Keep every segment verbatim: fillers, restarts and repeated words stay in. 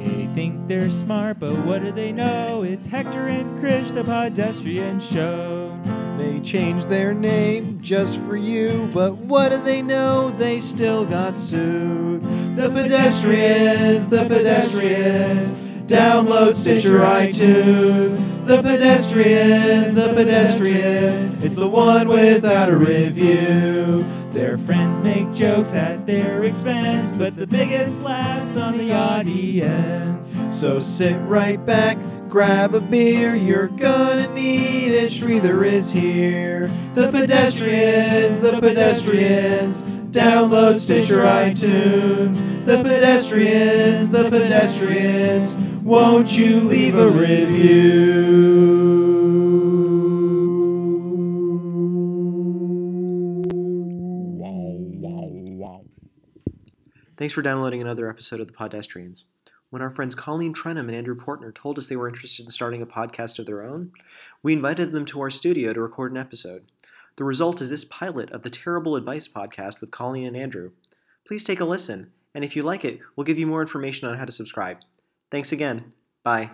They think they're smart, but what do they know? It's Hector and Krish, the Podestrian Show. They changed their name just for you, but what do they know? They still got sued. The Pedestrians, the Pedestrians, download Stitcher, iTunes. The Pedestrians, the Pedestrians, it's the one without a review. Their friends make jokes at their expense, but the biggest laughs on the audience. So sit right back, grab a beer, you're gonna need it, Shreether is here. The Pedestrians, the Pedestrians, download Stitcher, iTunes. The Pedestrians, the Pedestrians, won't you leave a review? Thanks for downloading another episode of The Podestrians. When our friends Colleen Trenham and Andrew Portner told us they were interested in starting a podcast of their own, we invited them to our studio to record an episode. The result is this pilot of the Terrible Advice podcast with Colleen and Andrew. Please take a listen, and if you like it, we'll give you more information on how to subscribe. Thanks again. Bye.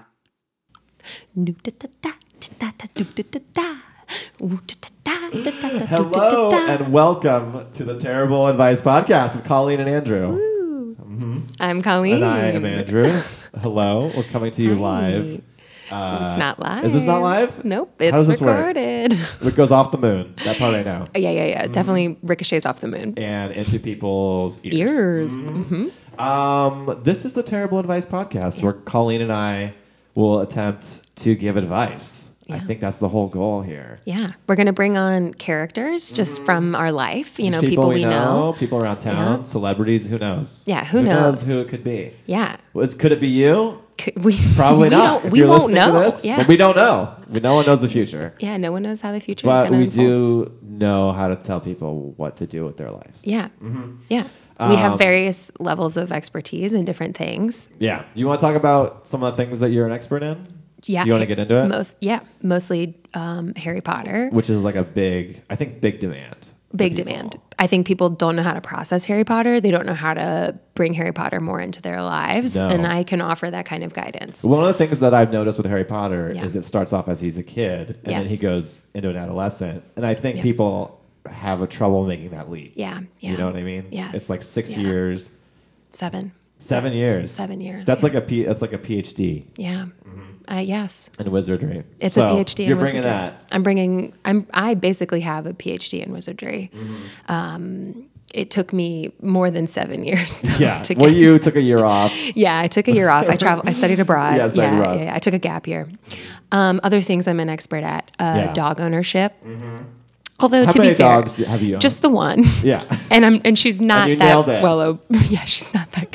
Hello and welcome to the Terrible Advice podcast with Colleen and Andrew. Mm-hmm. I'm Colleen. And I am Andrew. Hello. We're coming to you Hi. live. Uh, it's not live. Is this not live? Nope. How It's does this recorded. Work? It goes off the moon. That part I know. Yeah, yeah, yeah. Mm-hmm. Definitely ricochets off the moon. And into people's ears. Ears. Mm-hmm. Mm-hmm. Um, this is the Terrible Advice podcast yeah. where Colleen and I will attempt to give advice. Yeah. I think that's the whole goal here. Yeah. We're going to bring on characters just mm-hmm. from our life. You just know, people, people we we know, know. People around town, yeah. Celebrities, who knows? Yeah, who, who knows? knows? Who it could be. Yeah. Well, could it be you? Could we Probably we not. Don't, if we you're won't listening know. to this, yeah. but we don't know. We, no one knows the future. Yeah, no one knows how the future but is going to we unfold. do know how to tell people what to do with their lives. Yeah. Mm-hmm. Yeah. Um, we have various levels of expertise in different things. Yeah. You want to talk about some of the things that you're an expert in? Yeah. Do you want to get into it? Most, yeah. Mostly um, Harry Potter. Which is like a big, I think, big demand. Big demand. I think people don't know how to process Harry Potter. They don't know how to bring Harry Potter more into their lives. No. And I can offer that kind of guidance. One of the things that I've noticed with Harry Potter yeah. is it starts off as he's a kid and yes. then he goes into an adolescent. And I think yeah. people have a trouble making that leap. Yeah. yeah. You know what I mean? Yes. It's like six yeah. years. Seven. Seven years. Seven years. That's yeah. like a P, that's like a PhD. Yeah. Mm-hmm. Uh, yes. In wizardry. It's so a PhD in you're wizardry. You're bringing that. I'm bringing, I'm, I basically have a PhD in wizardry. Mm-hmm. Um, it took me more than seven years. Though, yeah. to Well, get, you took a year off. Yeah, I took a year off. I traveled. I studied abroad. Yeah, studied yeah, abroad. yeah, yeah. I took a gap year. Um, other things I'm an expert at: uh, Yeah. dog ownership. Mm-hmm. Although How to many be fair, dogs have you owned? just the one. Yeah. And I'm and she's not And you that nailed it. well. Oh, yeah, she's not that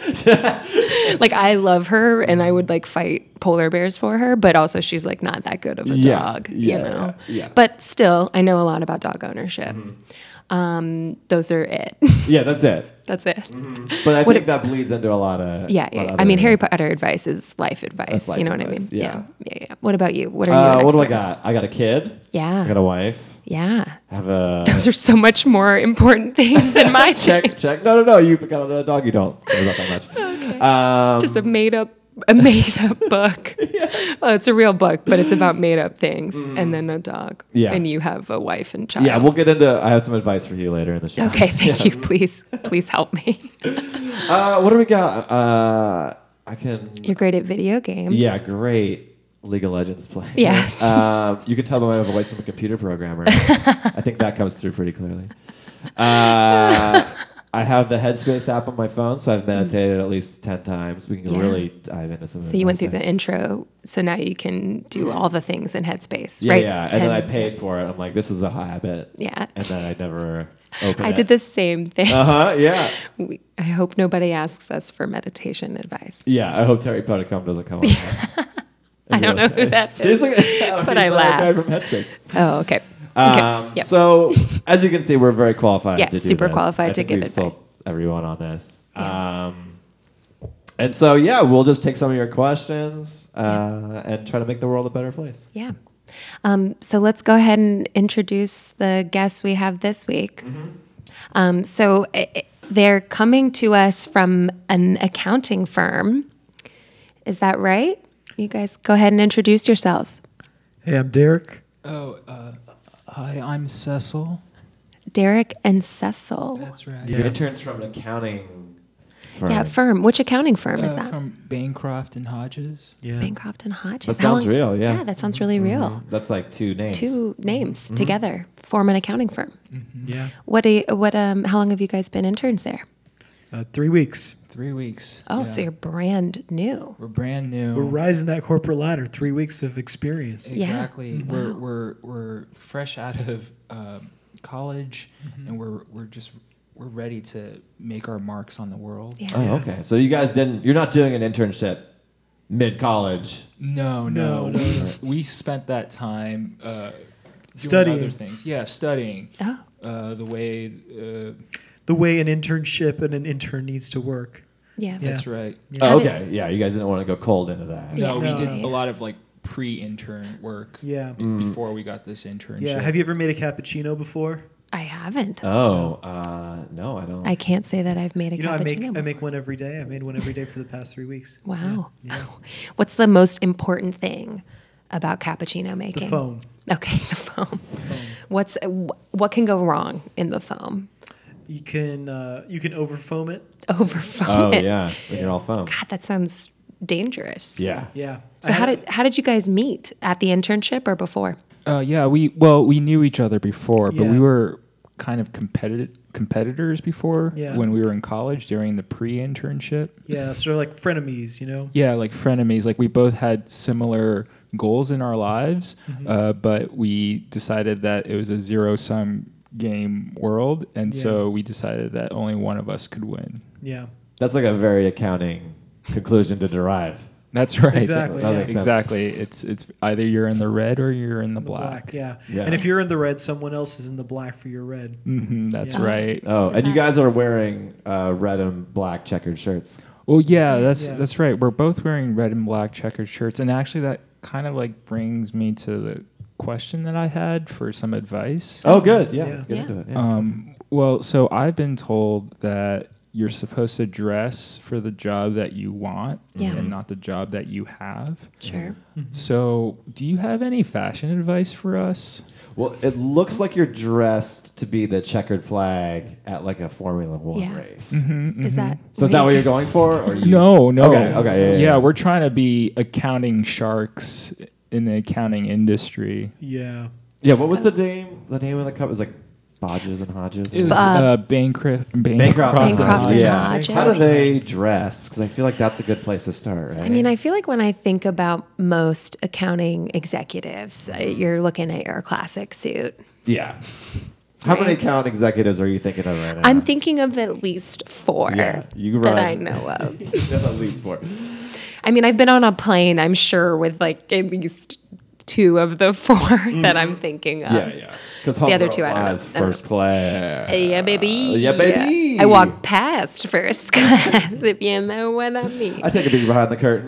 good. Like I love her, and I would like fight polar bears for her, but also she's like not that good of a Yeah, dog. yeah, you know. yeah, yeah. But still, I know a lot about dog ownership. Mm-hmm. Um, those are it. Yeah, that's it. That's it. Mm-hmm. But I What think it, that bleeds into a lot of Yeah, yeah. lot of I mean, other Harry areas. Potter advice is life advice. life you know advice, what I mean? yeah. yeah, yeah, yeah. What about you? What are you? Uh, an what do I expert got? I got a kid. Yeah. I got a wife. Yeah. I have a. Those are so much more important things than my check, things. check. No, no, no. You got a dog. You don't care about that much. Okay. Um, Just a made up, a made up book. Yeah. Well, it's a real book, but it's about made up things, mm. and then a dog. Yeah. And you have a wife and child. Yeah, we'll get into. I have some advice for you later in the show. Okay, thank yeah. you. Please, please help me. Uh, what do we got? Uh, I can. You're great at video games. Yeah, great. League of Legends play. Yes. Um, you can tell by my voice I'm a computer programmer. I think that comes through pretty clearly. Uh, I have the Headspace app on my phone, so I've meditated at least ten times. We can Yeah. really dive into some of So you went through the intro, so now you can do all the things in Headspace, Yeah, right? yeah. And Ten- then I paid for it. I'm like, this is a habit. Yeah. And then I never opened I it. did the same thing. Uh huh. Yeah. We, I hope nobody asks us for meditation advice. Yeah. I hope Terry Putticombe doesn't come on. I don't know who that He's is, like, oh, but he's I the laugh. guy from Headspace. Oh, okay. Um, okay. Yep. So, as you can see, we're very qualified Yeah, to do super this. qualified I to think give we've advice. sold everyone on this. Yeah. Um, and so, yeah, we'll just take some of your questions uh, yeah. and try to make the world a better place. Yeah. Um, so let's go ahead and introduce the guests we have this week. Mm-hmm. Um, so it, they're coming to us from an accounting firm Is that right? You guys go ahead and introduce yourselves. Hey, I'm Derek. Oh, uh, hi, I'm Cecil. Derek and Cecil. That's right. Your intern's from an accounting firm. Yeah, firm. Which accounting firm is Uh, that? From Bancroft and Hodges. Yeah. Bancroft and Hodges. That How sounds long- real, yeah. Yeah, that sounds really real. That's like two names. Two names together form an accounting firm. Yeah. What? Do you, what? Um. How long have you guys been interns there? Uh, three weeks. Three weeks. Oh, Yeah. so you're brand new. We're brand new. We're rising that corporate ladder. Three weeks of experience. Yeah. Exactly. We're we're we're fresh out of um, college, and we're we're just we're ready to make our marks on the world. Yeah. Oh, okay. So you guys didn't, you're not doing an internship mid-college. No, No, no, no. we s- we spent that time uh, doing Studying. other things. Yeah, studying. Oh. Uh, the way. Uh, The way an internship and an intern needs to work. Yeah. Yeah. That's right. Oh, How did- okay. Yeah, you guys didn't want to go cold into that. Yeah. No, No. we did Yeah. a lot of like pre-intern work. Yeah. Mm. Before we got this internship. Yeah. Have you ever made a cappuccino before? I haven't. Oh, uh, no, I don't. I can't say that I've made a You know, I make cappuccino. I make before. one every day. I made one every day for the past three weeks. Wow. Yeah. What's the most important thing about cappuccino The making? foam. Okay, the foam. What's what can go wrong in the foam? You can uh, you can over foam it. Over foam. oh, it. yeah. When you're all foam. God, that sounds dangerous. Yeah. Yeah. So I how had- did how did you guys meet at the internship or before? Uh, yeah, we well we knew each other before, but Yeah. we were kind of competitive competitors before Yeah. when we were in college during the pre-internship. Yeah, sort of like frenemies, you know. Yeah, like frenemies. Like we both had similar goals in our lives, Mm-hmm. uh, but we decided that it was a zero-sum game world, and Yeah. so we decided that only one of us could win. Yeah. That's like a very accounting conclusion to derive. That's right. Exactly, That yeah. makes sense. Exactly. It's it's either you're in the red or you're in the The black. Yeah. Yeah. And if you're in the red, someone else is in the black for your red. hmm that's Yeah. right. Oh, Is and you that- guys are wearing uh, red and black checkered shirts. Well, yeah, that's Yeah. that's right. We're both wearing red and black checkered shirts, and actually, that kind of like brings me to the question that I had for some advice. Oh, good. Yeah, Yeah. let's get Yeah. into it. Yeah. Um, well, so I've been told that you're supposed to dress for the job that you want, Yeah. and not the job that you have. Sure. So, do you have any fashion advice for us? Well, it looks like you're dressed to be the checkered flag at like a Formula One Yeah. race. Is that So is that what you're going for? Or you? No, no. Okay, okay, yeah, yeah, yeah. we're trying to be accounting sharks in the accounting industry. Yeah. Yeah. What was the name? The name of the cup was like Bodges and Hodges. It was Uh, uh, Bancroft, Bancroft, Bancroft and yeah. Hodges. How do they dress? Because I feel like that's a good place to start, right? I mean, I feel like when I think about most accounting executives, uh, you're looking at your classic suit. yeah. How many Right. account executives are you thinking of right now? I'm thinking of at least four Yeah, you that run. I know of. at least four. I mean, I've been on a plane, I'm sure, with like at least two of the four that I'm thinking of. Yeah, yeah. Because The other two, I don't know. I don't First class. Yeah, baby. Yeah, baby. I walk past first class, if you know what I mean. I take a peek behind the curtain.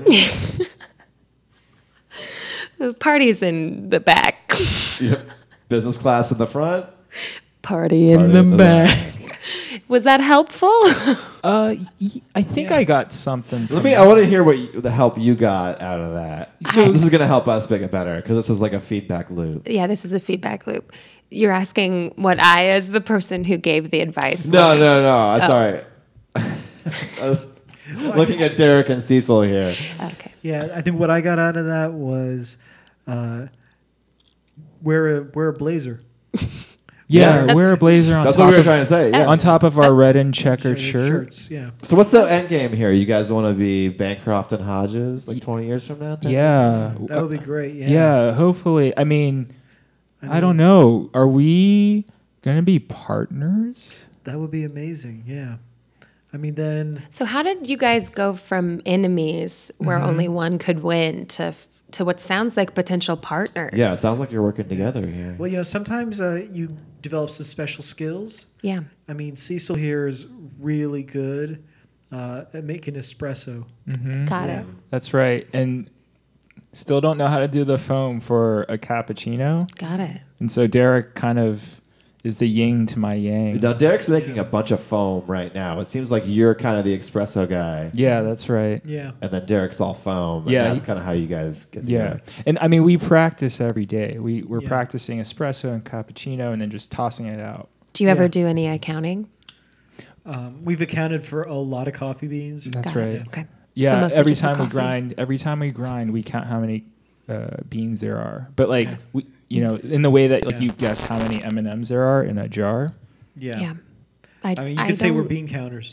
The party's in the back. Yep. Business class in the front. Party in Party the in the back. Was that helpful? Uh, y- I think I got something. Let from me. that. I want to hear what you, the help you got out of that. So- this is going to help us make it better because this is like a feedback loop. Yeah, this is a feedback loop. You're asking what I, as the person who gave the advice, No, learned. no, no. I'm sorry. I was looking at Derek and Cecil here. Okay. Yeah. I think what I got out of that was uh, wear a wear a blazer. Yeah, Yeah. wear a blazer on That's top what we were of, trying to say. Yeah. on top of our red and checkered shirt. Shirts. Yeah. So what's the end game here? You guys want to be Bancroft and Hodges like twenty years from now? Yeah. That would be great. Yeah. Yeah, hopefully. I mean, I, I don't know. Are we going to be partners? That would be amazing. Yeah. I mean, then So how did you guys go from enemies, where Mm-hmm. only one could win, to to what sounds like potential partners? Yeah, it sounds like you're working together here. well, you know, sometimes uh, you develop some special skills. Yeah. I mean, Cecil here is really good uh, at making espresso. Mm-hmm. Got Yeah. it. That's right. And still don't know how to do the foam for a cappuccino. Got it. And so Derek kind of is the yin to my yang. Now Derek's making a bunch of foam right now. It seems like you're kind of the espresso guy, Yeah, that's right. Yeah. and then Derek's all foam. And Yeah, that's he- kind of how you guys get Yeah, together. and I mean we practice every day. We we're Yeah. practicing espresso and cappuccino, and then just tossing it out. Do you ever Yeah. do any accounting? Um, we've accounted for a lot of coffee beans. That's Got it. right. Okay. Yeah, So mostly every just the time we coffee. grind, every time we grind, we count how many uh, beans there are. But like we, you know, in the way that like Yeah. you guess how many M and M's there are in a jar. Yeah. Yeah. I, I mean, you I could say we're don't- bean counters.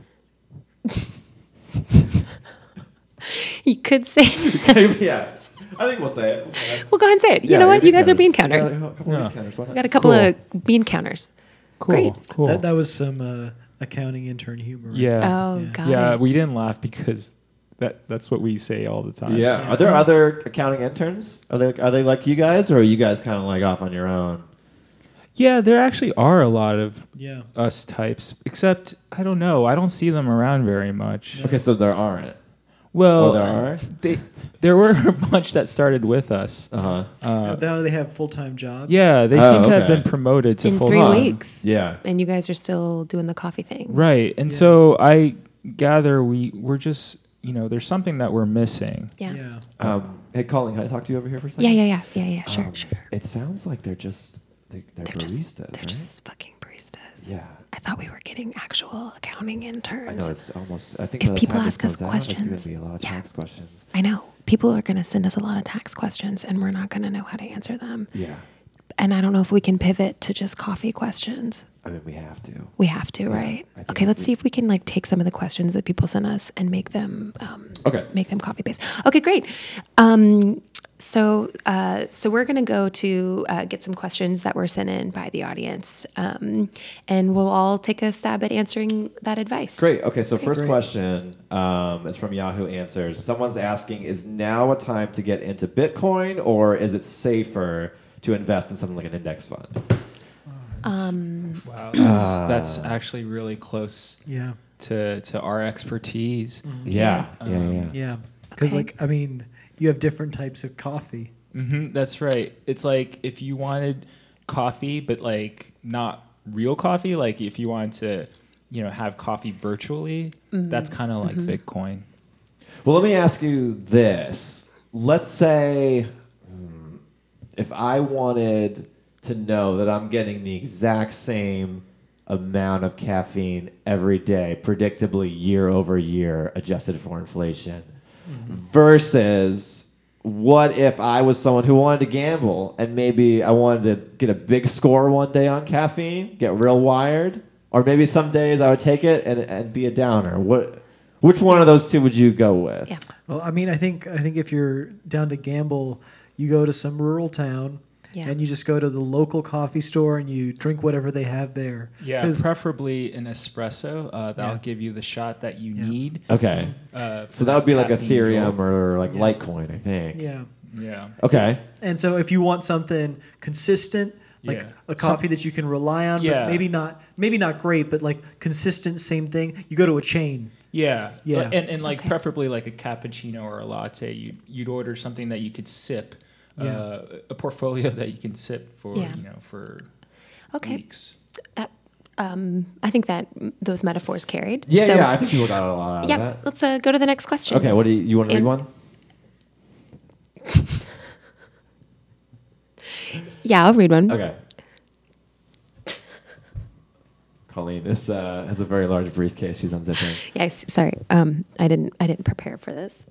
You could say. yeah, I think we'll say it. Well, go ahead and say it. You Yeah, know you're what? You guys are bean counters. counters. Yeah, a couple Yeah. of bean counters. Why We not? got a couple Cool. of bean counters. Cool, Great. cool. That, that was some uh, accounting intern humor. right? yeah, Oh, Yeah. got yeah. it. We didn't laugh because that that's what we say all the time. Yeah. Are there other accounting interns? Are they are they like you guys, or are you guys kind of like off on your own? yeah. There actually are a lot of Yeah. us types, except I don't know. I don't see them around very much. Okay, so there aren't. Well, Oh, there are. they there were a bunch that started with us. Uh huh. Uh, now they have full time jobs. yeah, they Oh, seem to have okay. been promoted to In full three time. weeks. Yeah. And you guys are still doing the coffee thing. Right. And Yeah. so I gather we we're just, you know, there's something that we're missing. Yeah. Yeah. Um, hey, Colleen, can I talk to you over here for a second? Yeah, yeah, yeah, yeah, yeah. Sure, Um, sure. It sounds like they're just they, they're, They're baristas, just, they're right? just fucking baristas. Yeah. I thought we were getting actual accounting I interns. know it's almost. I think If by the people time this ask us comes out, there's going questions- to be a lot of yeah. tax questions. I know. People are going to send us a lot of tax questions and we're not going to know how to answer them. Yeah. And I don't know if we can pivot to just coffee questions. I mean, we have to. We have to, Yeah, right? I think Okay, if let's we- see if we can like take some of the questions that people send us and make them um, Okay. make them coffee based. Okay, great. Um, so uh, so we're gonna go to uh, get some questions that were sent in by the audience, um, and we'll all take a stab at answering that advice. Great. Okay, so first great. question um, is from Yahoo Answers. Someone's asking, is now a time to get into Bitcoin, or is it safer to invest in something like an index fund? Um, Wow. That's, that's actually really close Yeah. to, to our expertise. Yeah. Yeah. Yeah. Um, yeah. Yeah. Because, Okay. like, I mean, you have different types of coffee. hmm that's right. It's like if you wanted coffee, but like not real coffee, like if you wanted to, you know, have coffee virtually, that's kind of like Bitcoin. Well, let me ask you this. Let's say hmm, if I wanted to know that I'm getting the exact same amount of caffeine every day, predictably year over year, adjusted for inflation, versus what if I was someone who wanted to gamble and maybe I wanted to get a big score one day on caffeine, get real wired, or maybe some days I would take it and, and be a downer. What, which one of those two would you go with? yeah. Well, I mean, I think I think if you're down to gamble, you go to some rural town Yeah. and you just go to the local coffee store and you drink whatever they have there. Yeah, 'Cause- preferably an espresso. Uh, that'll Yeah. give you the shot that you Yeah. need. Okay. Uh, So that would be like caffeine Ethereum jolt. or like Yeah. Litecoin, I think. yeah. Yeah. Okay. And so if you want something consistent, like Yeah. a coffee that you can rely on, Yeah. but maybe not maybe not great, but like consistent, same thing, you go to a chain. Yeah, Yeah. and and like Okay. preferably like a cappuccino or a latte. You you'd order something that you could sip, Yeah. uh, a portfolio that you can sip for Yeah. you know for Okay. weeks. That um, I think that mm, those metaphors carried. Yeah, So, yeah. I think people got a lot out yeah. of that. Let's uh, go to the next question. Okay. What do you, you want to read And- one? Yeah, I'll read one. Okay. Colleen is, uh, has a very large briefcase. She's unzipping. Yes, sorry. Um, I didn't. I didn't prepare for this.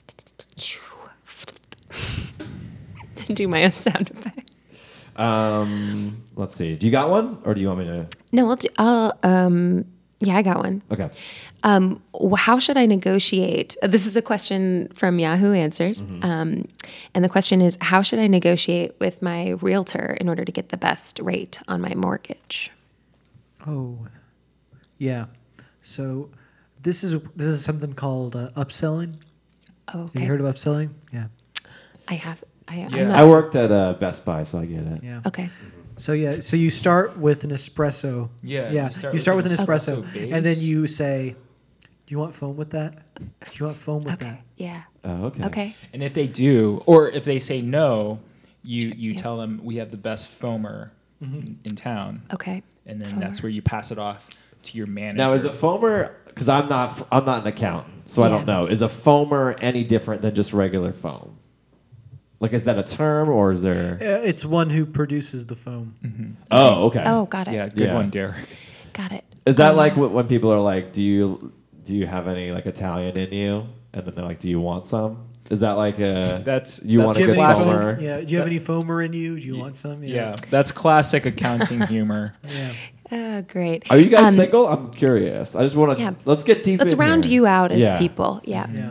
Do my own sound effect. Um, let's see. Do you got one, or do you want me to? No, I'll do. I'll, um, yeah, I got one. Okay. Um, wh- how should I negotiate? uh, This is a question from Yahoo Answers. Mm-hmm. Um, and the question is, how should I negotiate with my realtor in order to get the best rate on my mortgage? Oh, yeah. So this is this is something called uh, upselling. Oh, Have okay. you heard of upselling? Yeah. I have. I, Yeah. I'm not, I worked at uh, Best Buy, so I get it. Yeah. Okay. So yeah, so you start with an espresso. Yeah, Yeah. you start You with start an with an espresso espresso, base. and then you say, "Do you want foam with that? Do you want foam with Okay. that?" Yeah. Oh, okay. Okay. And if they do, or if they say no, you you Yeah. tell them we have the best foamer in, in town, Okay. and then Foamer. that's where you pass it off to your manager. Now, is a foamer? Because I'm not, I'm not an accountant, so I Yeah. don't know. Is a foamer any different than just regular foam? Like, is that a term, or is there? Uh, It's one who produces the foam. Oh, okay. Oh, got it. Yeah, good Yeah. one, Derek. Got it. Is that Um, like wh- when people are like, "Do you, do you have any like Italian in you?" And then they're like, "Do you want some?" Is that like a? That's you that's want Do a you good have any classic. foamer? foam? Yeah. Do you have any foamer in you? Do you want some? Yeah, that's classic accounting humor. Yeah. Oh, great. Are you guys Um, single? I'm curious. I just want to. Yeah. Let's get deep. Let's in round here. you out as Yeah. people. Yeah. Yeah.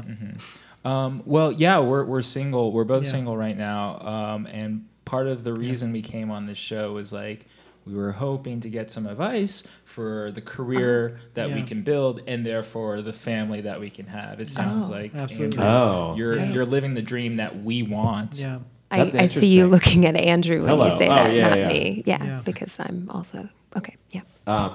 Um, well, yeah, we're we're single. We're both Yeah. single right now, um, and part of the reason we came on this show was like we were hoping to get some advice for the career that we Yeah. can build, and therefore the family that we can have. It sounds Oh. like Absolutely. Andrew, Oh. you're Great. you're living the dream that we want. Yeah. I, That's I see you interesting. looking at Andrew when Hello. you say Oh, that, yeah, not yeah. me. Yeah, Yeah. because I'm also okay. Yeah. Um,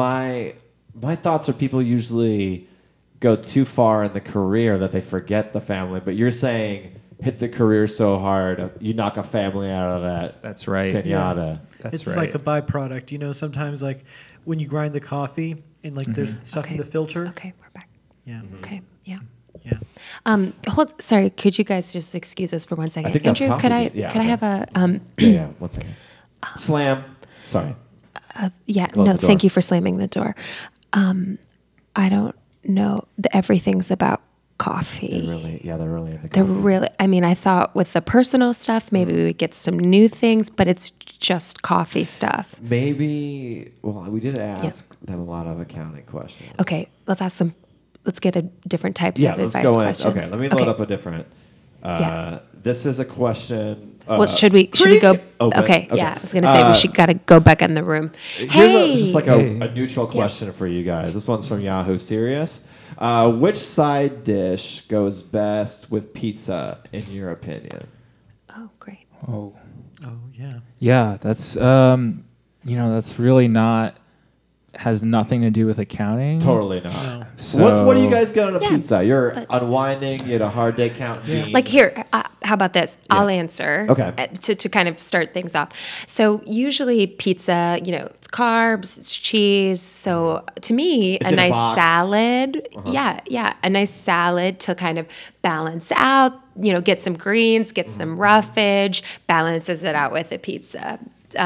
my my thoughts are people usually go too far in the career that they forget the family. But you're saying hit the career so hard you knock a family out of that That's right. pinata. That's it's right. like a byproduct. You know, sometimes like when you grind the coffee and like there's stuff Okay. in the filter. Okay, we're back. Yeah. Okay. Yeah. Yeah. Um, hold. Sorry, could you guys just excuse us for one second? think that's Andrew, could I coffee. Yeah, could I okay. have a um? Yeah, yeah. One second. Slam. Sorry. Yeah. Close no, the door. thank you for slamming the door. Um, I don't know. The, everything's about coffee. They're really, yeah, they're really into They're coffee. really, I mean, I thought with the personal stuff, maybe we would get some new things, but it's just coffee stuff. Maybe. Well, we did ask them a lot of accounting questions. Okay, let's ask some, let's get a different types Yeah, of let's advice go in. questions. Okay, let me load Okay. up a different. Uh, Yeah. This is a question. Uh, Well, should we, should we go? creak. Open. Okay, yeah, I was going to say Uh, we should got to go back in the room. Here's Hey! a, just like a, Hey. a neutral question for you guys. This one's from Yahoo Serious. Uh, which side dish goes best with pizza, in your opinion? Oh, great. Oh. Oh yeah. Yeah, that's um, you know, that's really not has nothing to do with accounting. Totally not. No. So, What's, what do you guys get on a Yeah, pizza? You're but- unwinding, you had a hard day counting beans. Like here, uh, how about this? I'll answer. Okay. uh, To, to kind of start things off. So usually pizza, you know, it's carbs, it's cheese. So to me, It's a in a nice box. salad. Yeah, yeah, a nice salad to kind of balance out. You know, get some greens, get some roughage, balances it out with a pizza.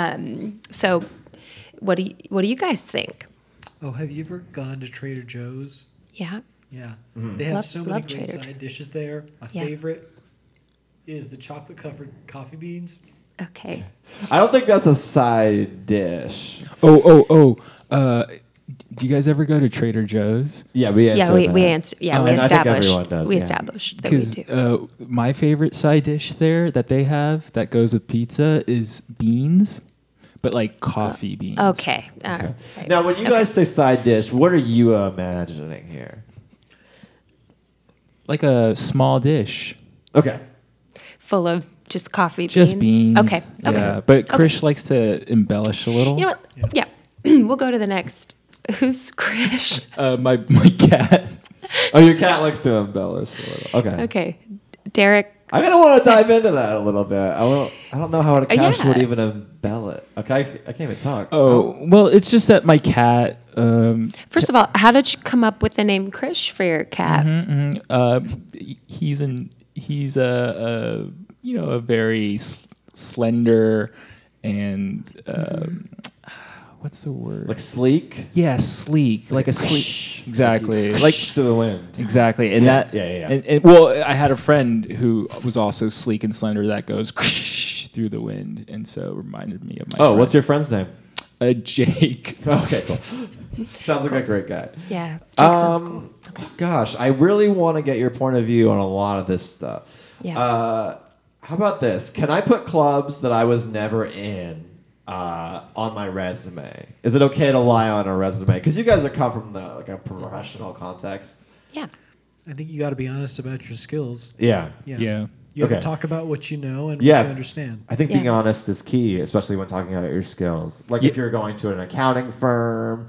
Um, so, what do you, what do you guys think? Oh, have you ever gone to Trader Joe's? Yeah. Yeah. Mm-hmm. They have Love- so many love great Trader side dishes there. My Yeah. favorite is the chocolate covered coffee beans. Okay. I don't think that's a side dish. Oh, oh, oh. Uh, do you guys ever go to Trader Joe's? Yeah, we answered Yeah, we, that. we answer. Yeah, Um, we and I think established. everyone does, we yeah. established that we Because do. uh, my favorite side dish there that they have that goes with pizza is beans, but like coffee beans. Okay. All right. Now, when you Okay. guys say side dish, what are you imagining here? Like a small dish. Okay. Full of just coffee Just beans. Okay. Okay. Yeah, but Okay. Krish likes to embellish a little. You know what? Yeah. We'll go to the next. Who's Krish? Uh, my my cat. Oh, your cat likes to embellish a little. Okay. Okay. Derek. I kind of want to dive into that a little bit. I don't, I don't know how a cat Uh, yeah. would even embellish. Okay, I, I can't even talk. Oh well, it's just that my cat. Um, First of all, how did you come up with the name Krish for your cat? mhm, uh, he's an he's a, a you know a very s- slender and um, what's the word? Like sleek? yeah, sleek, like a sleek. Exactly, Like like to the wind. exactly, and Yeah, that yeah, yeah, yeah. And, and well, I had a friend who was also sleek and slender that goes through the wind, and so it reminded me of my. Oh, friend. what's your friend's name? uh, Jake? Okay, cool. Sounds like a great guy. Yeah. Jake sounds cool. Um, gosh, I really want to get your point of view on a lot of this stuff. Yeah. Uh, how about this? Can I put clubs that I was never in uh, on my resume? Is it okay to lie on a resume? Because you guys are come from the, like a professional context. Yeah. I think you got to be honest about your skills. Yeah. Yeah. Yeah. You have Okay. to talk about what you know and Yeah. what you understand. I think Yeah. being honest is key, especially when talking about your skills. Like Ye- if you're going to an accounting firm,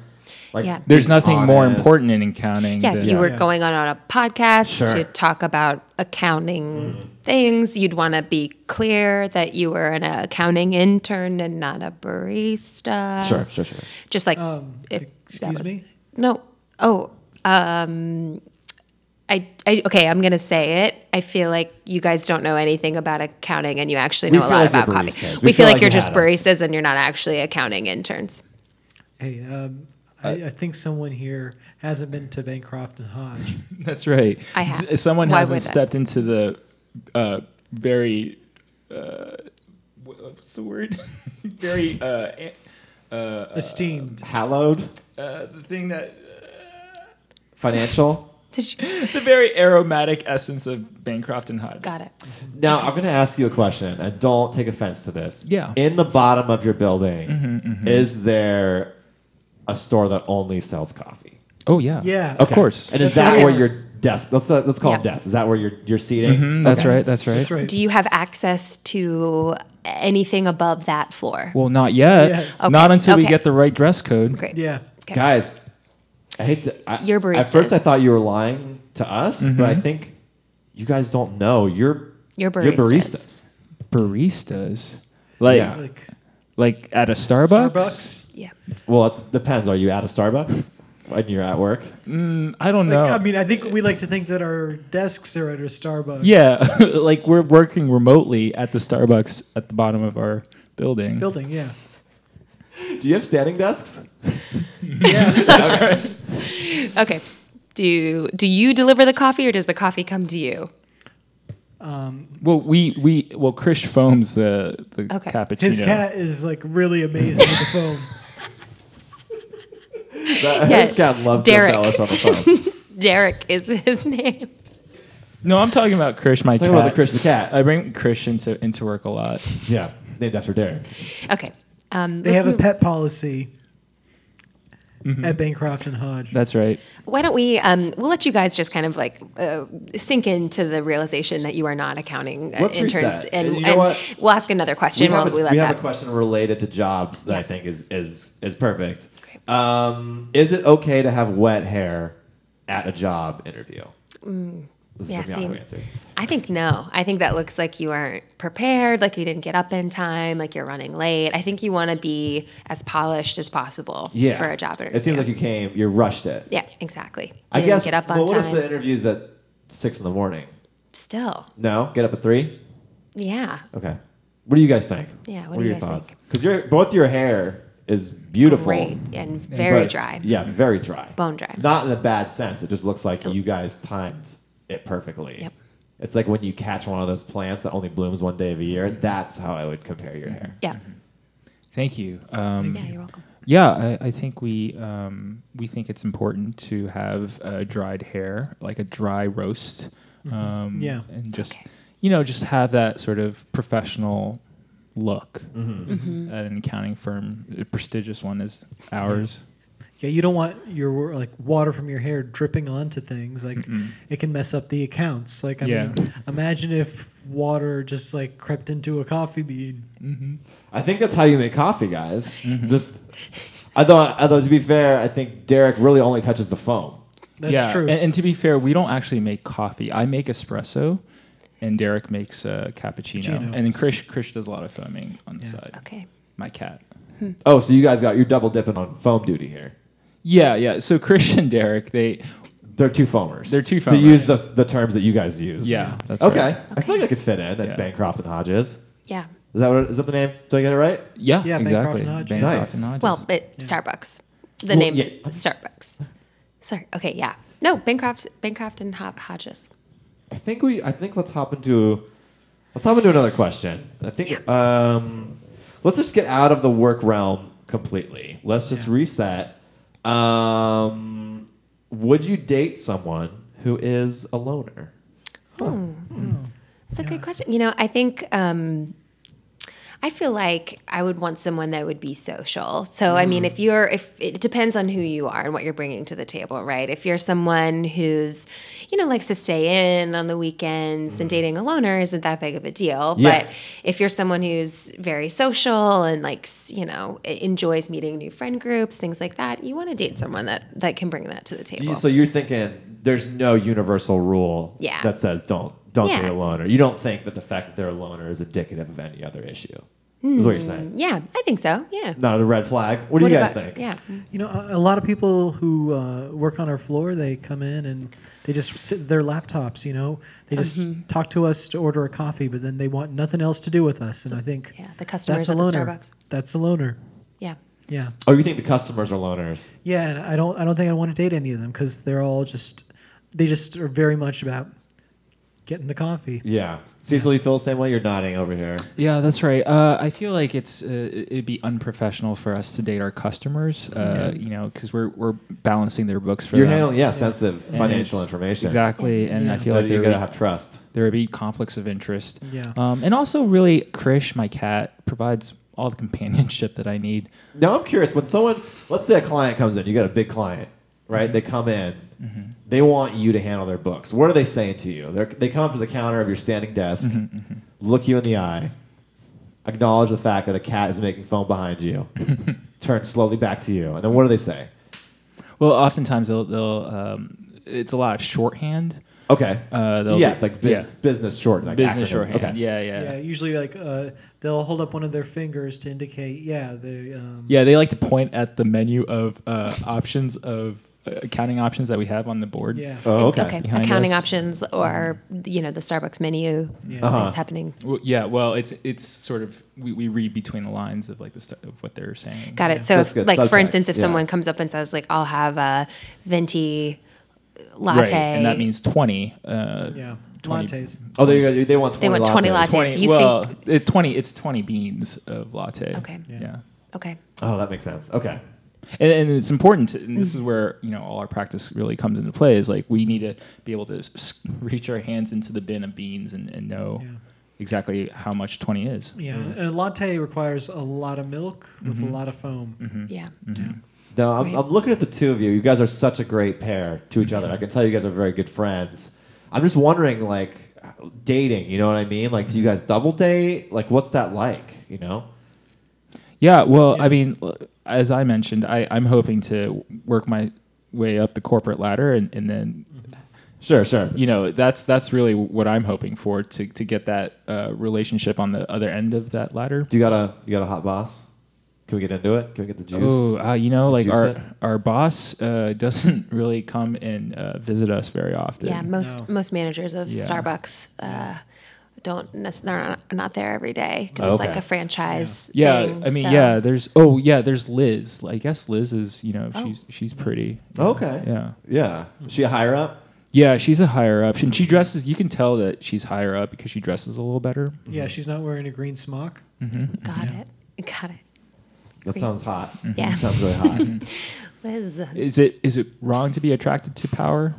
Like, Yeah. There's being nothing more honest. important in accounting. Yeah, if than- you were Yeah. going on, on a podcast Sure. to talk about accounting things, you'd want to be clear that you were an accounting intern and not a barista. Sure, sure, sure. Just like Um, if that excuse was- me? No. Oh, um, I, I okay. I'm gonna say it. I feel like you guys don't know anything about accounting, and you actually We know a feel lot like you're about coffee. baristas. We, We feel feel like, like you're you just had us. baristas, and you're not actually accounting interns. Hey, um, I, I think someone here hasn't been to Bancroft and Hodge. That's right. I have. S- Someone Why hasn't would I? stepped into the uh, very uh, wh- what's the word? very uh, a- Esteemed. Hallowed, uh, the thing that financial. Did you, the very aromatic essence of Bancroft and Hodge. got it. Now, I'm going to ask you a question, and don't take offense to this. Yeah. In the bottom of your building, Mm-hmm, is there a store that only sells coffee? Oh yeah. Yeah. Of Okay. course. And is That's that right. where your desk? Let's uh, let's call them Yeah. desks. Is that where you're you're seating? Mhm, that's Okay. right. That's right. That's right. Do you have access to anything above that floor? Well, not yet. Yeah. Okay, Not until we okay. get the right dress code. Great. Yeah. Okay. Guys, I hate to. I, You're At first, I baristas. thought you were lying to us, Mm-hmm. but I think you guys don't know. You're You're You're baristas. baristas. Baristas. Like Yeah. Like like at a Starbucks? Starbucks. Yeah. Well, it depends. Are you at a Starbucks when you're at work? Mm, I don't Like, know. I mean, I think we like to think that our desks are at a Starbucks. yeah, like we're working remotely at the Starbucks at the bottom of our building. Building, yeah. Do you have standing desks? Okay. Do you, do you deliver the coffee, or does the coffee come to you? Um, Well, we we well, Krish foams the the Okay. cappuccino. his cat is like really amazing with the phone. That, Yeah. His cat loves Derek. to embellish on the phone. Derek is his name. No, I'm talking about Krish, my Talk cat. about the Chris the cat. I bring Krish into into work a lot. Yeah, named after Derek. Okay. Um, They let's have a move- pet policy at Bancroft and Hodge. That's right. Why don't we? Um, we'll let you guys just kind of like uh, sink into the realization that you are not accounting uh, Let's interns, reset. and, And you know and what? we'll ask another question We while have, a, we let we have that. a question related to jobs that I Yeah. think is is is perfect. Um, is it okay to have wet hair at a job interview? This is yeah, from see, Yahoo Answers. I think no. I think that looks like you aren't prepared, like you didn't get up in time, like you're running late. I think you want to be as polished as possible Yeah, for a job interview. It seems like you came, you rushed it. yeah, exactly. You I didn't guess. get up on well, what time. if the interview's at six in the morning? Still, No, get up at three. yeah. Okay. What do you guys think? Yeah, what are do you your guys thoughts? think? Because your both your hair is beautiful, Great and very but- dry. Yeah, very dry. Bone dry. Not in a bad sense. It just looks like you guys timed it perfectly. Yep. It's like when you catch one of those plants that only blooms one day of a year. Mm-hmm. That's how I would compare your hair. Yeah. Thank you. Um, Yeah, you're welcome. Yeah, I, I think we um, we think it's important to have uh, dried hair, like a dry roast. Um, Yeah. and just Okay. you know, just have that sort of professional look Mm-hmm. at an accounting firm, a prestigious one is ours. Yeah, you don't want your like water from your hair dripping onto things. Like it can mess up the accounts. Like I Yeah. mean, imagine if water just like crept into a coffee bean. I think that's how you make coffee, guys. Mm-hmm. Just, although, although to be fair, I think Derek really only touches the foam. That's yeah, true. And, and to be fair, we don't actually make coffee. I make espresso, and Derek makes uh, cappuccino, Cappuccino. and then Krish Krish does a lot of foaming on the Yeah. side. Okay. My cat. Oh, so you guys got you're double dipping on foam duty here. Yeah, yeah. So Krish and Derek, they They're two foamers. They're two To foamers. use the, the terms that you guys use. yeah, that's Okay. right. I feel like I could fit in at Yeah. Bancroft and Hodges. Yeah. Is that what? Is that the name? Did I get it right? Yeah, Yeah, Bancroft exactly. and Hodges. Bancroft Nice. and Hodges. Well, but Starbucks. The Well, name yeah. is Starbucks. Sorry. Okay. Yeah. No, Bancroft, Bancroft and Ho- Hodges. I think we. I think let's hop into. Let's hop into another question. I think. Um, let's just get out of the work realm completely. Let's just Yeah. reset. Um, would you date someone who is a loner? That's a good question. You know, I think um, I feel like I would want someone that would be social. So, I mean, if you're, if it depends on who you are and what you're bringing to the table, right? If you're someone who's, you know, likes to stay in on the weekends, then dating a loner isn't that big of a deal. Yeah. But if you're someone who's very social and likes, you know, e- enjoys meeting new friend groups, things like that, you want to date someone that, that can bring that to the table. You- So you're thinking there's no universal rule Yeah. that says don't don't Yeah. date a loner. You don't think that the fact that they're a loner is indicative of any other issue. Is what you're saying. Yeah, I think so. Yeah. Not a red flag. What do What you guys about- think? Yeah. You know, a, a lot of people who uh, work on our floor, they come in and they just sit at their laptops, you know. They just Mm-hmm. talk to us to order a coffee, but then they want nothing else to do with us. And I think Yeah, the customers that's a at the loner. Starbucks. That's a loner. Yeah. Yeah. Oh, you think the customers are loners? Yeah, and I don't I don't think I want to date any of them because they're all just they just are very much about getting the coffee. Yeah. Cecil, you feel the same way? You're nodding over here. Yeah, that's right. Uh, I feel like it's uh, it'd be unprofessional for us to date our customers. Uh, You know, because we're we're balancing their books for You're them. handling, yeah, sensitive And financial it's- information. Exactly, and Yeah. I feel But like you there gotta would, have trust. there would be conflicts of interest. Yeah. Um, and also, really, Krish, my cat, provides all the companionship that I need. Now I'm curious. When someone, let's say a client comes in, you got a big client, right? They come in, Mm-hmm. they want you to handle their books. What are they saying to you? They're, they come up to the counter of your standing desk, Mm-hmm, look you in the eye, acknowledge the fact that a cat is making foam behind you, turn slowly back to you, and then what do they say? Well, oftentimes they'll, they'll um, it's a lot of shorthand. Okay. Uh, they'll- yeah, like biz, yeah. business short, like Business acronyms. shorthand. Okay. Yeah, Yeah, yeah, yeah. usually like uh, they'll hold up one of their fingers to indicate, yeah, the um, They like to point at the menu of uh, options of uh, accounting options that we have on the board. yeah. Oh, okay. Okay. Behind Accounting us. options or, you know, the Starbucks menu Yeah. Uh-huh. that's happening. Well, yeah, well, it's it's sort of we, we read between the lines of like the st- of what they're saying. Got it. So, That's if, good. like, for Subtext, instance, if yeah. someone comes up and says, like, I'll have a venti latte. Right, and that means twenty. Uh, Yeah, twenty lattes. Oh, they, they want They twenty want twenty lattes. twenty. You well, think- it, twenty. It's twenty beans of latte. Okay. Yeah. Yeah. Okay. Oh, that makes sense. Okay. And, and it's important, to, and this is where you know all our practice really comes into play. Is like we need to be able to s- reach our hands into the bin of beans and, and know Yeah. exactly how much twenty is. Yeah, and a latte requires a lot of milk with a lot of foam. Yeah. No, I'm, Great. I'm looking at the two of you. You guys are such a great pair to each other. I can tell you guys are very good friends. I'm just wondering, like, dating. You know what I mean? Like, do you guys double date? Like, what's that like? You know? Yeah, well, Yeah. I mean, l- as I mentioned, I, I'm hoping to work my way up the corporate ladder, and, and then, Sure, sure. you know, that's that's really what I'm hoping for to, to get that uh, relationship on the other end of that ladder. Do you got a you got a hot boss? Can we get into it? Can we get the juice? Oh, uh, you know, like Juice our it? our boss uh, doesn't really come and uh, visit us very often. Yeah. Most No. most managers of Yeah. Starbucks uh, don't necessarily are not, are not there every day because it's Okay. like a franchise. Yeah, thing, I mean, so- yeah. There's oh yeah, there's Liz. I guess Liz is you know Oh. she's she's pretty. Okay. Yeah. Yeah. Is she a higher up? Yeah, she's a higher up, and she dresses. You can tell that she's higher up because she dresses a little better. Yeah, she's not wearing a green smock. Got it. Got it. That Great. sounds hot. Yeah. Sounds really hot. Liz. Is it is it wrong to be attracted to power?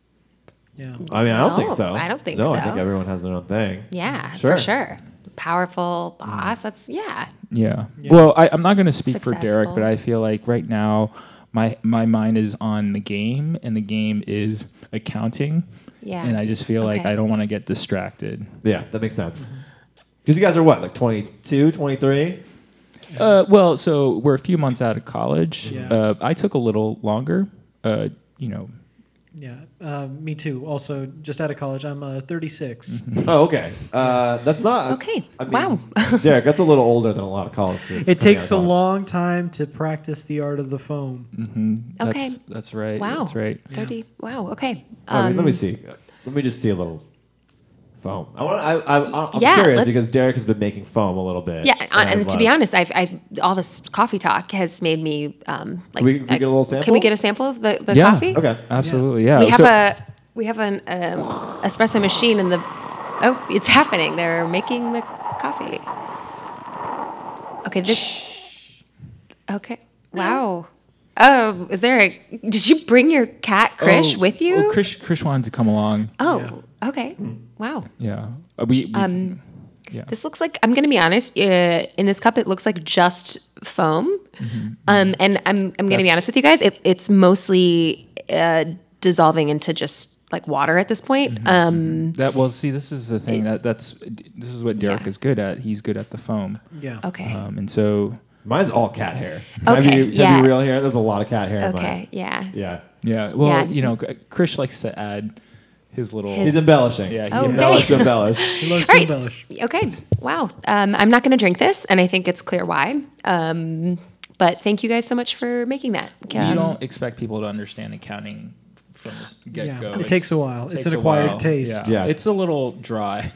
Yeah. I mean, I don't No, think so. I don't think no, I so. think everyone has their own thing. Yeah, Sure. for sure. Powerful boss. That's yeah. Yeah. Yeah. Well, I, I'm not going to speak for Derek, Successful. but I feel like right now my my mind is on the game, and the game is accounting. Yeah. And I just feel like Okay. I don't want to get distracted. Yeah, that makes sense. Because you guys are what, like twenty-two, twenty-three? Uh, well, so we're a few months out of college. Yeah. Uh, I took a little longer. Uh, you know, Yeah, uh, me too. Also, just out of college, I'm uh, thirty-six. Oh, okay. Uh, that's not. Okay. I mean, Wow. Derek, that's a little older than a lot of college students. It coming takes out a of college. long time to practice the art of the foam. mm-hmm. Okay. That's, that's right. Wow. That's right. Thirty. Wow. Okay. I mean, let Um, me see. Let me just see a little foam. I want. I, I, I'm Yeah, curious let's- because Derek has been making foam a little bit. Yeah, I and to love- be honest, I've, I've all this coffee talk has made me um, like. Can we- can we I- get a little Can we sample? get a sample of the, the Yeah. coffee? Okay. Absolutely. Yeah. We have So- a we have an um, espresso machine in the. Oh, it's happening! They're making the coffee. Okay, this. Okay. Wow. Oh, is there a? Did you bring your cat Krish Oh, with you? Oh, Krish, Krish wanted to come along. Oh, okay. Wow. Yeah. Uh, we, we Um, Yeah. This looks like, I'm going to be honest, uh, in this cup, it looks like just foam. Mm-hmm. Um, and I'm, I'm going to be honest with you guys, it, it's mostly uh, dissolving into just like water at this point. Mm-hmm. Um, That well, see, this is the thing that that's this is what Derek Yeah. is good at. He's good at the foam, Yeah. okay. um, and so Mine's all cat hair. Can I Okay, be, can I yeah. be real here? There's a lot of cat hair in okay. mine. Yeah. Yeah. yeah. Well, Yeah. you know, Krish likes to add his little. His- He's embellishing. yeah, he Oh, Embellish to okay. embellish. He loves All to right. embellish. Okay. Wow. Um, I'm not going to drink this, and I think it's clear why. Um, but thank you guys so much for making that. You Um, don't expect people to understand accounting from the get go. Yeah, it takes a while. It's an acquired taste. Yeah. Yeah. It's a little dry.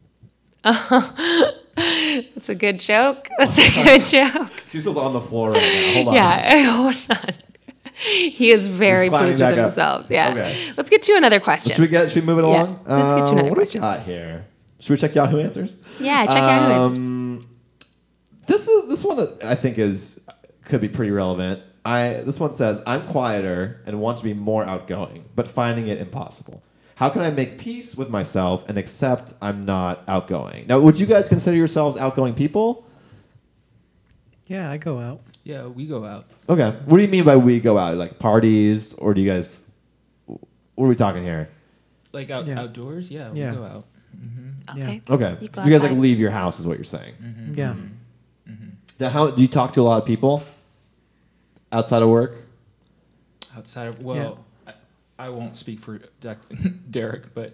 That's a good joke. That's a good joke. Cecil's on the floor right now. Hold on. Yeah. Hold on. He is very He's climbing pleased with back up. himself. Yeah. Okay. Let's get to another question. Should we get? Should we move it Yeah, along? let's get to Um, another what question. do we got here? Should we check Yahoo Answers? Yeah, check out who answers. Um, This is this one I think is could be pretty relevant. I this one says I'm quieter and want to be more outgoing, but finding it impossible. How can I make peace with myself and accept I'm not outgoing? Now, would you guys consider yourselves outgoing people? Yeah, I go out. Yeah, we go out. Okay. What do you mean by we go out? Like parties, or do you guys? What are we talking here? Like out, Yeah. outdoors? Yeah, Yeah. we go out. Okay. Okay. You go You guys like outside. leave your house, is what you're saying. Yeah. Now, how do you talk to a lot of people outside of work? Outside of, well, I, I won't speak for Dec- Derek, but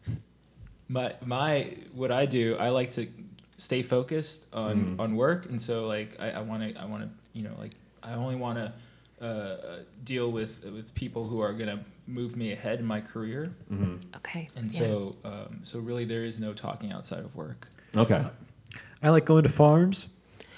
my, my, what I do, I like to stay focused on, on work. And so like, I want to, I want to, you know, like I only want to uh, deal with, with people who are going to move me ahead in my career. Okay. And yeah. so, um, so really there is no talking outside of work. Okay. I like going to farms.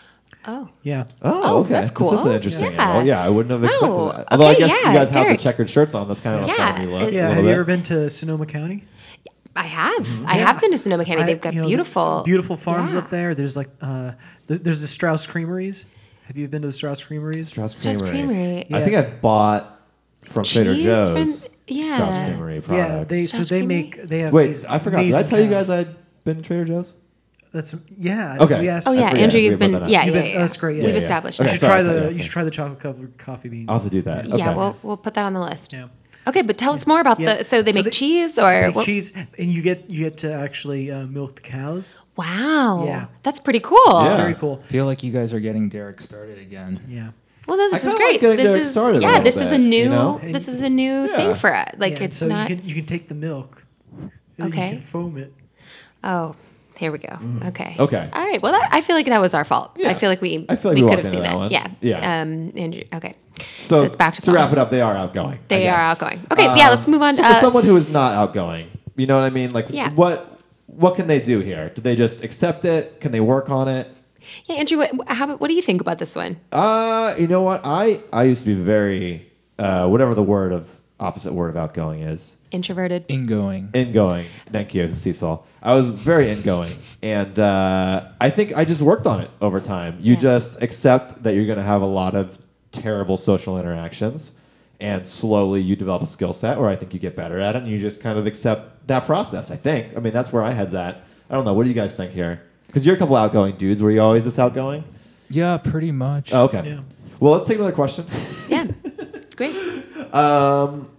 Oh. Yeah. Oh, Oh, okay. that's cool. This is an interesting Yeah. angle. Yeah, I wouldn't have expected Oh, that. Although okay, I guess yeah, you guys have Derek. the checkered shirts on. That's kind of a Yeah, funny look. uh, a Yeah. Have little you bit. ever been to Sonoma County? I have. I have been to Sonoma County. I- They've got you know, beautiful, some beautiful farms yeah. up there. There's like uh, th- there's the Strauss Creameries. Have you been to the Strauss Creameries? Strauss Strauss Creamery. Creamery. I Yeah. think I bought from Trader Cheese Joe's from- yeah. Strauss Creamery Yeah, products. they so Strauss they Creamery? make they have. Wait, these I forgot. Did I amazing tell you cows. guys I'd been to Trader Joe's? That's yeah. Okay. We asked, Oh yeah, forget. Andrew, We you've brought been that up. yeah, You've yeah, been- yeah. that's great, yeah. We've Yeah, yeah. established Okay, You should that. sorry, try I cut you the off you there. should try the chocolate covered coffee beans. I'll have to do that. Yeah, Okay. we'll we'll put that on the list. Yeah. Okay, but tell us more about Yeah. the. So they So make they- cheese, So or they make what? cheese, and you get you get to actually uh, milk the cows. Wow, Yeah. that's pretty cool. Yeah. Very cool. I feel like you guys are getting Derek started again. Yeah. Well, no, this I is kinda like great. getting this Derek is started a yeah, little this is a bit, new you know? this is a new Yeah. thing for us. Like Yeah, it's so not. You can, you can take the milk. and Okay. You can foam it. Oh, here we go. Okay. Okay. All right. Well, that, I feel like that was our fault. Yeah. I feel like we I feel like we we could walked have seen into that. that one. Yeah. Yeah. Um, Andrew. Okay. So, So it's back to to wrap Paul. it up, they are outgoing. I They are guess. outgoing. Okay. yeah. Um, Let's move on. So to, for uh, someone who is not outgoing, you know what I mean? Like, Yeah. what what can they do here? Do they just accept it? Can they work on it? yeah, Andrew. What, how, what do you think about this one? Uh, you know what? I I used to be very uh, whatever the word of opposite word of outgoing is. Introverted. Ingoing. Ingoing. Thank you, Cecil. I was very ingoing, and uh, I think I just worked on it over time. You Yeah. just accept that you're going to have a lot of terrible social interactions, and slowly you develop a skill set where I think you get better at it, and you just kind of accept that process. I think. I mean, that's where my head's at. I don't know. What do you guys think here? Because you're a couple outgoing dudes. Were you always this outgoing? Yeah, pretty much. Oh, okay. Yeah. Well, let's take another question. Yeah. Great. Um,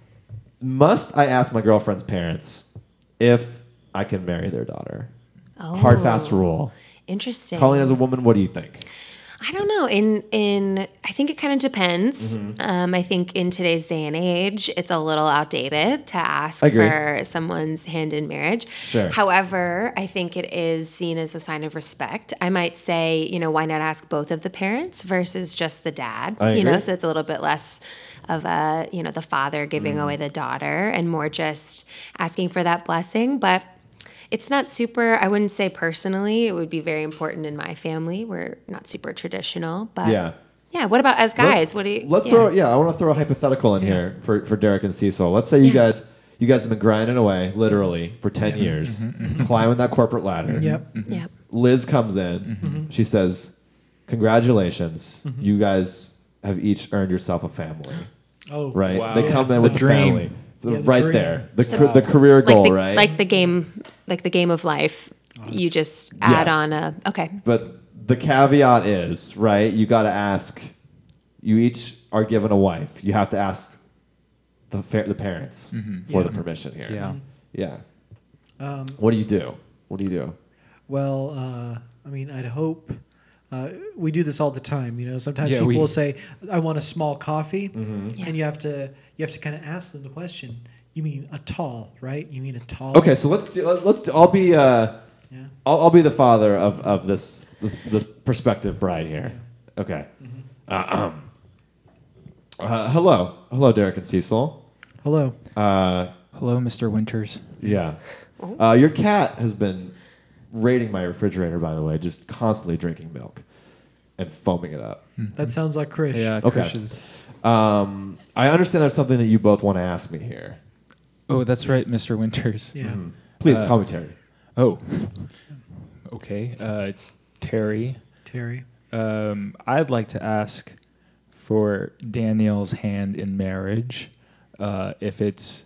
must I ask my girlfriend's parents if I can marry their daughter? Oh. Hard, fast rule. Interesting. Colleen, as a woman, what do you think? I don't know. In in I think it kind of depends. Mm-hmm. Um, I think in today's day and age, it's a little outdated to ask I agree. for someone's hand in marriage. Sure. However, I think it is seen as a sign of respect. I might say, you know, why not ask both of the parents versus just the dad? I You know, agree. so it's a little bit less of a, you know, the father giving Mm. away the daughter and more just asking for that blessing. But it's not super, I wouldn't say personally, it would be very important in my family. We're not super traditional, but Yeah. yeah. What about as guys? Let's- what do you, Let's yeah. throw. Yeah, I want to throw a hypothetical in here for, for Derek and Cecil. Let's say you Yeah. guys you guys have been grinding away literally for ten years, climbing that corporate ladder. Yep. Yeah. Liz comes in. She says, "Congratulations, you guys have each earned yourself a family." Oh. Right? Wow. They come in The with the dream. family. The- Yeah, the right dream. there. The, So- ca- the career Like goal, the, right? like the game, like the game of life. you just add Yeah. on a okay. But the caveat is, right, you got to ask, you each are given a wife. You have to ask the fa- the parents for Yeah. the permission here. Yeah. Yeah. Um, What do you do? What do you do? well, uh, I mean, I'd hope. Uh, we do this all the time, you know. Sometimes Yeah, people we- will say, "I want a small coffee," Yeah. and you have to you have to kind of ask them the question. You mean a tall, right? You mean a tall? Okay, so let's do, let- let's. Do, I'll be. Uh, Yeah. I'll, I'll be the father of, of this, this this prospective bride here. Okay. Uh, um. Uh, hello, hello, Derek and Cecil. Hello. Uh, Hello, Mister Winters. yeah. Uh, your cat has been raiding my refrigerator, by the way, just constantly drinking milk and foaming it up. That sounds like Krish. Yeah, Okay. Krish is. Um, I understand there's something that you both want to ask me here. Oh, that's right, Mister Winters. Yeah. Please Uh, call me Terry. Oh, okay. Uh, Terry, Terry. um, I'd like to ask for Danielle's hand in marriage. Uh, if it's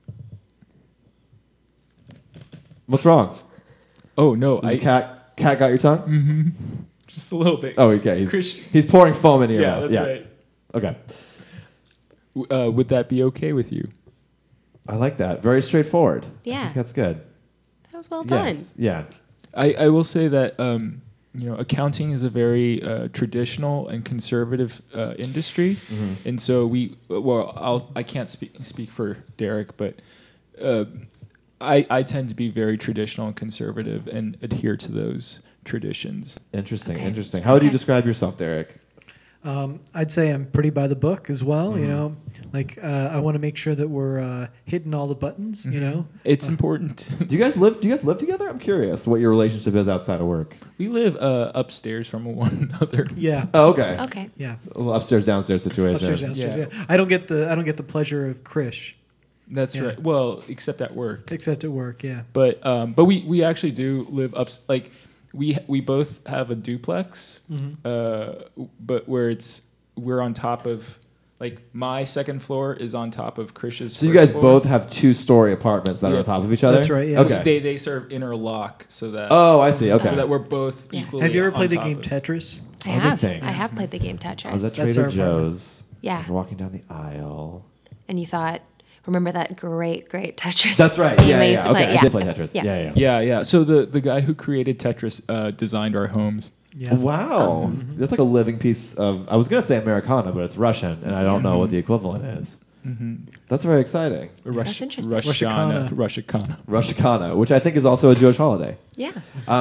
What's wrong? oh no, Is I the cat cat got your tongue? just a little bit. Oh, okay. He's, Krish- he's pouring foam into your yeah, mouth. that's yeah. right. Okay. W- Uh, would that be okay with you? I like that. Very straightforward. I Yeah. think that's good. That was well done. Yes. Yeah. I, I will say that um, you know accounting is a very uh, traditional and conservative uh, industry, and so we well I'll I can't speak speak for Derek, but uh, I I tend to be very traditional and conservative and adhere to those traditions. Interesting. Okay. Interesting. How would you Okay. describe yourself, Derek? Um, I'd say I'm pretty by the book as well. Mm-hmm. You know, like uh, I want to make sure that we're uh, hitting all the buttons. You know, It's Uh, important. Do you guys live? Do you guys live together? I'm curious what your relationship is outside of work. We live uh, upstairs from one another. yeah, Oh, okay. Okay. yeah. A little upstairs downstairs situation. Upstairs, downstairs. Yeah. Yeah. I don't get the I don't get the pleasure of Krish, That's Yeah. right. Well, except at work. except at work. Yeah. But um, but we, we actually do live up like we we both have a duplex, Mhm. uh, but where it's we're on top of like my second floor is on top of Krish's. So you first guys floor. both have two story apartments that are Yeah. on top of each other. That's right, yeah. Okay. They they sort of interlock so that oh, I see. Okay. so that we're both Yeah. equally. Have you ever on played the top game of- Tetris? I Let me have. think. I have played the game I Tetris. was at That's Trader our apartment. Joe's. Yeah. I was walking down the aisle. And you thought, remember that great, great Tetris? That's right. game Yeah, I yeah. used to Okay, play? I did play Tetris. Yeah. Yeah, yeah. Yeah, yeah. So the the guy who created Tetris uh, designed our homes. Yeah. Wow, that's like a living piece of. I was gonna say Americana, but it's Russian, and I don't know what the equivalent is. That's very exciting. Rush, That's interesting. Russiana. Russiana. Rushikana, which I think is also a Jewish holiday. Yeah.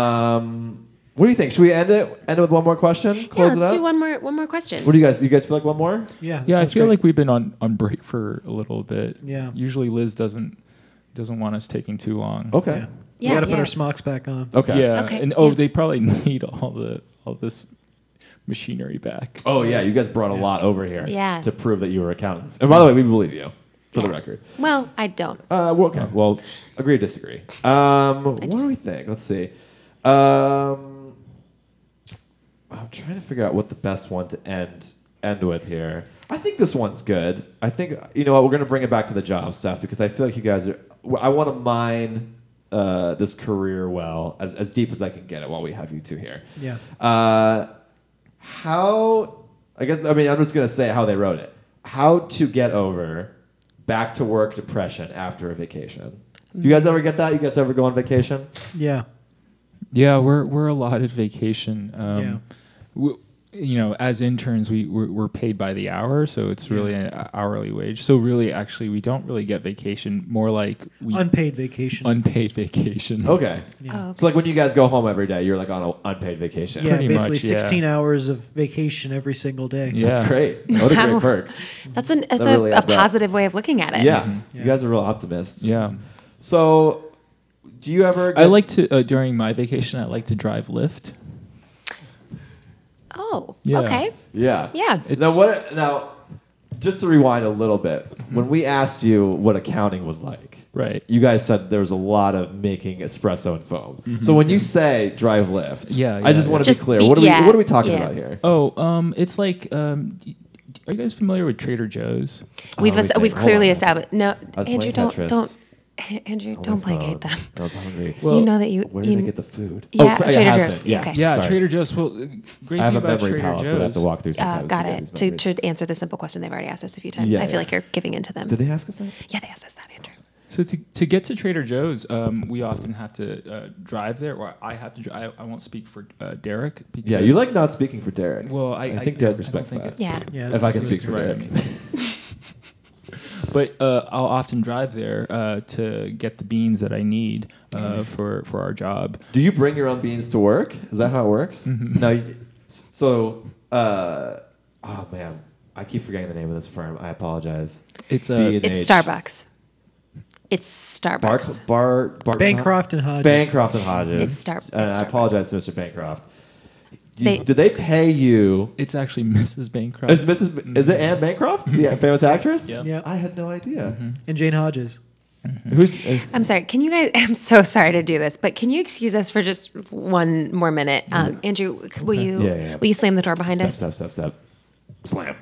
Um, what do you think? Should we end it? End it with one more question? Yeah, Close let's it up. do one more one more question. What do you guys? You guys feel like one more? Yeah. Yeah, I sounds feel great. like we've been on, on break for a little bit. Yeah. Usually Liz doesn't doesn't want us taking too long. Okay. Yeah. Yeah, we got to put yeah. our smocks back on. Okay. Yeah. Okay, And oh, yeah. they probably need all the all this machinery back. Oh yeah, you guys brought a Yeah. lot over here. Yeah. To prove that you were accountants. And by the way, we believe you. For the Yeah. record. Well, I don't. Uh, well, okay. Well, agree to disagree. Um, what just- do we think? Let's see. Um, I'm trying to figure out what the best one to end end with here. I think this one's good. I think you know what, we're gonna bring it back to the job stuff because I feel like you guys are. I want to mine uh, this career well as as deep as I can get it while we have you two here. Yeah. Uh, how? I guess I mean I'm just gonna say how they wrote it. How to get over back to work depression after a vacation. Do you guys ever get that? You guys ever go on vacation? Yeah. Yeah, we're we're allotted vacation. Um, Yeah. we, you know, as interns, we we're, we're paid by the hour, so it's really an hourly wage. So really, actually, we don't really get vacation. More like we Unpaid vacation. unpaid vacation. Okay. yeah. Oh, So like when you guys go home every day, you're like on an unpaid vacation. Yeah, pretty basically much, yeah. sixteen hours of vacation every single day. Yeah. That's great. What a Wow. great perk. that's an that's That a, really a adds up. positive way of looking at it. Yeah. Yeah. You guys are real optimists. Yeah. So do you ever I get- like to uh, during my vacation. I like to drive Lyft. Oh. Yeah. Okay. Yeah. Yeah. It's- Now what now just to rewind a little bit, when we asked you what accounting was like, Right. you guys said there was a lot of making espresso and foam. So when you say drive Lyft, Yeah, I yeah, just yeah. want to Just be clear. be- what are yeah, we what are we talking yeah. about here? Oh, um, it's like, um, y- are you guys familiar with Trader Joe's? We've Oh, let me es- think. we've Hold clearly on. established. No, I was Andrew, playing don't Tetris. don't Andrew, on my don't placate phone. them. I was hungry. Well, You know that you. Where you did I get the food? Yeah, tra- Trader I have Joe's. been. Yeah. Okay. Yeah, Sorry. Trader Joe's. Well, uh, great I have thing a about memory Trader palace Joe's. that I have to walk through Uh, sometimes. got get it. these To, memories. to answer the simple question they've already asked us a few times. Yeah, I feel yeah. like you're giving into them. Did they ask us that? Yeah, they asked us that, Andrew. So to, to get to Trader Joe's, um, we often have to uh, drive there, or I have to. Dri- I, I won't speak for uh, Derek. Because, Yeah, you like not speaking for Derek. Well, I, I I think I Derek don't respects think that. it's- Yeah. Yeah, If I can that's- speak for right. Derek. But uh, I'll often drive there uh, to get the beans that I need uh, for for our job. Do you bring your own beans to work? Is that how it works? Mm-hmm. No. you- So, uh, oh man, I keep forgetting the name of this firm. I apologize. It's B uh, and It's H. Starbucks. It's Bar, Starbucks. bar, bar, Bancroft and Hodges. Bancroft and Hodges. It's Star- And it's I Starbucks. apologize to Mister Bancroft. You- They- did they pay you? it's actually Missus Bancroft. Is Missus B- Is it Anne Bancroft, the famous actress? Yep. Yeah. I had no idea. And Jane Hodges. Who's? Uh, I'm sorry. Can you guys? I'm so sorry to do this, but can you excuse us for just one more minute? Um, Andrew, will you Yeah, yeah, yeah. will you slam the door behind step, us? step, step, step. Slam.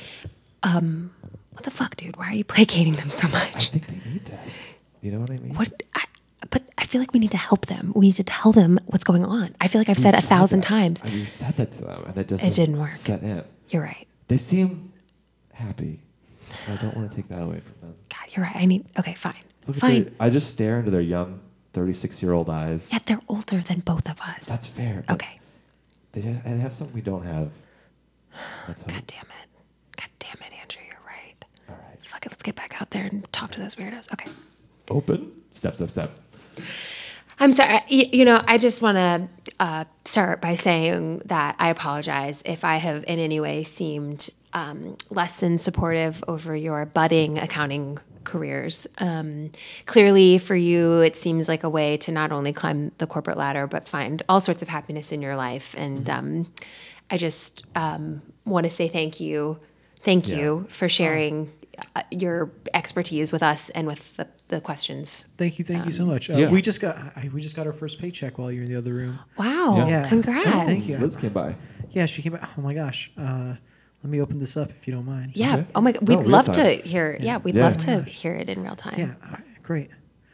What the fuck, dude? Why are you placating them so I much? think they need this. You know what I mean? What? I, but I feel like we need to help them. We need to tell them what's going on. I feel like I've said a thousand times. I mean, you said that to them, and it doesn't. didn't work. Set in. You're right. They seem happy. I don't want to take that away from them. God, you're right. I need. Okay, fine, Look fine. At their, I just stare into their young, thirty-six-year-old eyes. Yet they're older than both of us. That's fair. but Okay. They ha- they have something we don't have. Let's hope. God damn it. God damn it, Andrew. You're right. All right. Fuck it. Let's get back out there and talk to those weirdos. Okay. Open. Step, step, step. I'm sorry. You, you know, I just want to uh, start by saying that I apologize if I have in any way seemed um, less than supportive over your budding accounting careers. Um, clearly, for you, it seems like a way to not only climb the corporate ladder, but find all sorts of happiness in your life. And um, I just um, want to say thank you. Thank Yeah. you for sharing uh, your expertise with us and with the, the questions. Thank you, thank you so much. Uh, yeah. We just got I, we just got our first paycheck while you're in the other room. Wow. Yeah. Yeah. Congrats. Oh, thank you. Liz came by. Yeah, she came back. Oh my gosh. Uh, let me open this up if you don't mind. Yeah. Okay. Oh my God. No, We'd real love time. to hear. Yeah. We'd Yeah. love Oh to my gosh. hear it in real time. Yeah. All right, great.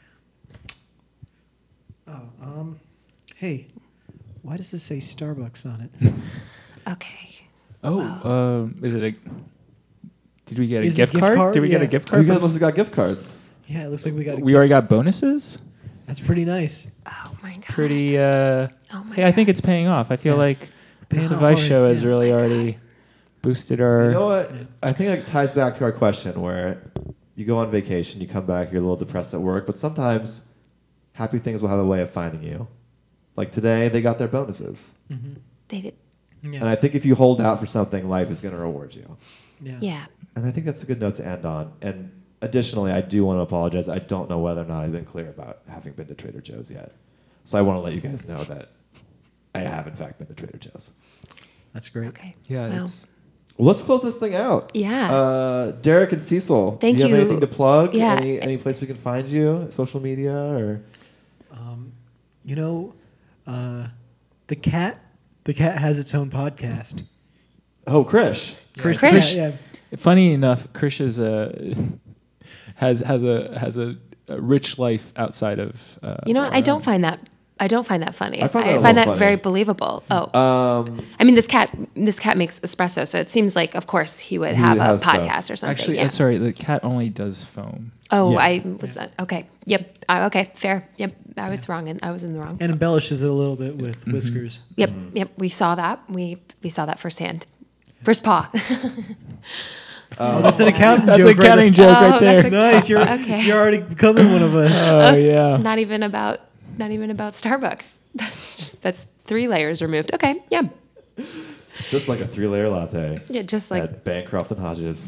Oh, um, hey, why does this say Starbucks on it? Okay. oh, um, is it a? Did we get a Is it gift, gift card? card? Did we get a Yeah. gift Oh, card? you guys from- must have got gift cards. Yeah, it looks like we got. A we already got bonuses. That's pretty nice. Oh my God. Pretty. Uh, Oh my hey, I think God. it's paying off. I feel Yeah. like Paying this off advice hard, show has yeah. really already boosted our. You know what? I think it ties back to our question where you go on vacation, you come back, you're a little depressed at work, but sometimes happy things will have a way of finding you. Like today, they got their bonuses. They did. Yeah. And I think if you hold out for something, life is going to reward you. yeah. Yeah. And I think that's a good note to end on. And additionally, I do want to apologize. I don't know whether or not I've been clear about having been to Trader Joe's yet. So I want to let you guys know that I have, in fact, been to Trader Joe's. That's great. Okay. Yeah, Wow. it's. Well, let's close this thing out. Yeah. Uh, Derek and Cecil, Thank do you, you. have anything to plug? Yeah. Any, any place we can find you? Social media? Or Um, you know, uh, the cat. The cat has its own podcast. Oh, Krish. Chris, Krish. Yeah, yeah. Funny enough, Krish is a has has a has a, a rich life outside of. Uh, You know what? I don't find that. I don't find that funny. I find that a find little that very funny. believable. Oh, Um, I mean, this cat. This cat makes espresso, so it seems like, of course, he would He have would a have stuff. podcast or something. Actually, yeah. uh, sorry, the cat only does foam. Oh, Yeah. I was okay. Yep. Uh, okay. Fair. Yep. I was wrong, and I was in the wrong. And embellishes it a little bit with whiskers. Yep. Yep. We saw that. We we saw that firsthand. First paw. Oh, that's an accounting That's joke. a cutting right joke Oh, right there. that's a- there. Nice. You're Okay. you're already becoming one of us. Oh yeah. Not even about. Not even about Starbucks. That's just that's three layers removed. Okay. Yeah. just like a three-layer latte. Yeah. Just like. at Bancroft and Hodges.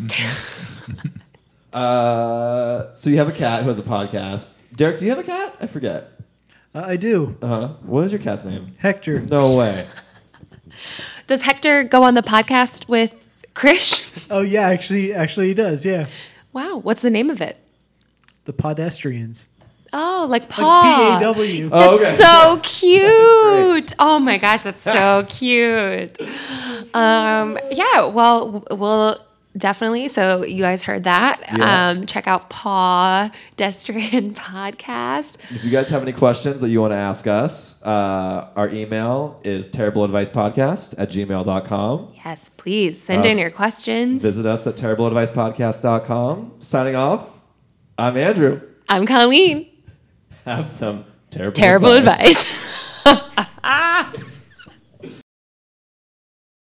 uh, so you have a cat who has a podcast. Derek, do you have a cat? I forget. Uh, I do. Uh huh. What is your cat's name? Hector. No way. Does Hector go on the podcast with Krish? Oh yeah, actually, actually he does. Yeah, Wow. What's the name of it? the Podestrians. Oh, like Like Paw. P A W. Oh, That's so cute. Oh my gosh, that's so cute. Um, yeah, well, w- we'll Definitely. So you guys heard that. Yeah. Um, check out Paw Destrian Podcast. If you guys have any questions that you want to ask us, uh, our email is terribleadvicepodcast at gmail dot com. Yes, please send Uh, in your questions. Visit us at terribleadvicepodcast dot com. Signing off, I'm Andrew. I'm Colleen. Have some terrible, Terrible advice.